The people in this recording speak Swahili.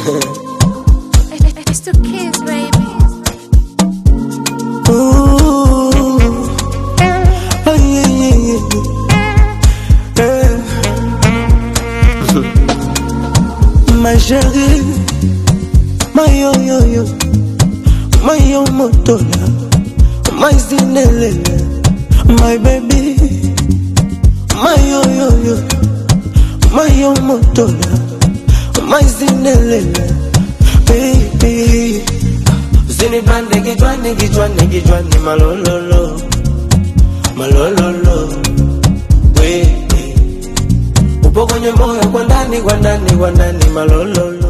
It's the kids, baby. Ooh. Oh, yeah, yeah, yeah. My chérie, my yo-yo-yo, my yo-motola, my zinelele, my baby, my yo-yo-yo, my yo-motola, my zinelele, baby. Zini bande gijwani malololo, malololo, we. Upo kwenye moyo kwa ndani malololo.